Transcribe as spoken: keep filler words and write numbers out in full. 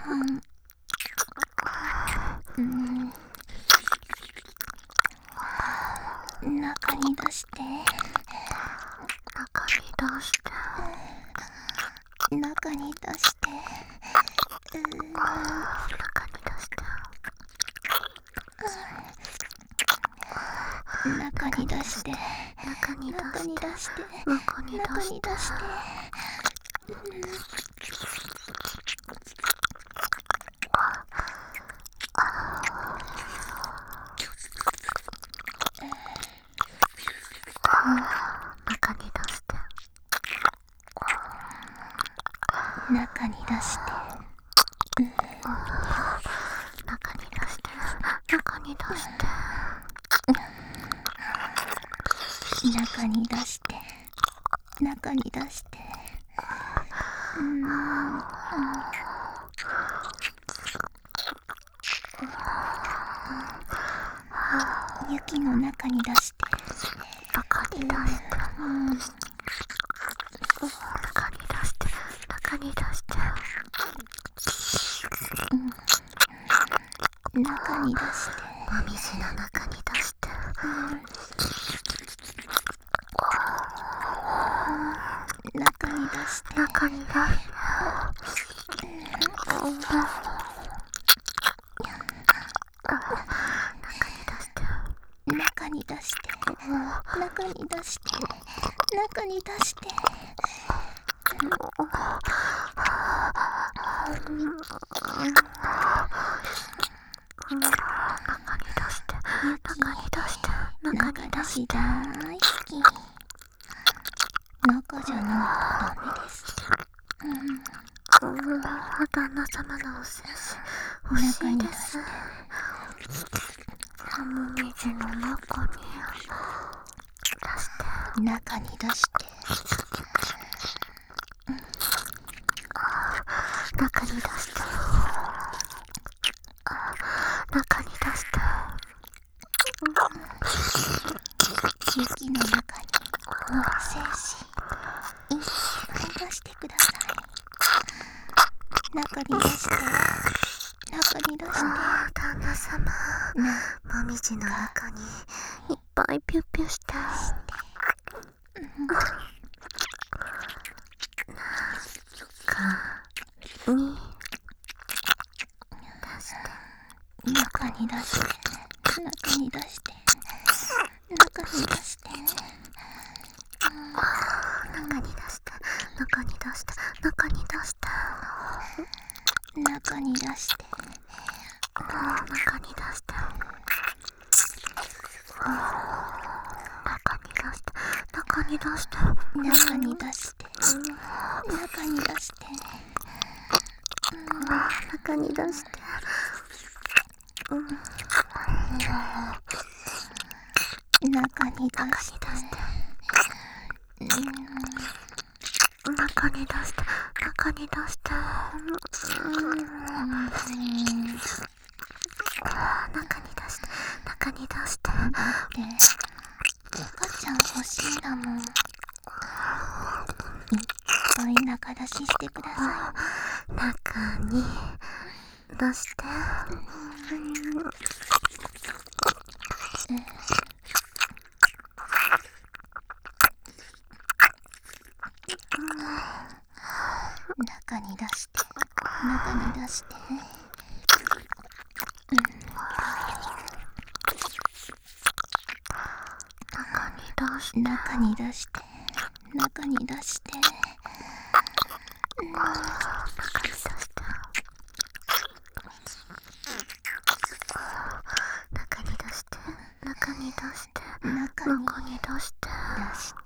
うん、うん、中に出して中に出して中に出して、うー、 中に出して中に出して中に出中に出して中に出中してに出して、 中に出して中に出して、 中に出して中に出して中に出して中に出して、うーん、雪の中に出して、 中に出してうん、 中に出して中に出して中に出して、 もみじの中に出して中に出して、 中に出して中に出して中に出して中に出して、中出し大好き。中じゃないとダメです。 うん、旦那様のおせし欲しいです。もみじの中に出して中に出して、 中に出して中に出して雪の中に精子いっぱい出してください。中に出して中に出して、 旦那様、もみじの中にいっぱいピュッピュして中に出して中に出して中に出して中に出して、 中に出して中に出して中に出して中に出して、 中に出して中に出して中に出して中に出して、 中に出して中に出して中に出して、 中に出して中に出して中に出して中に出して、 だって赤ちゃん欲しいんだもん。いっぱい中出ししてください。 中に出して中に出して中に出して、中に出して中に出して、 中に出して中に出して中に中に出して出して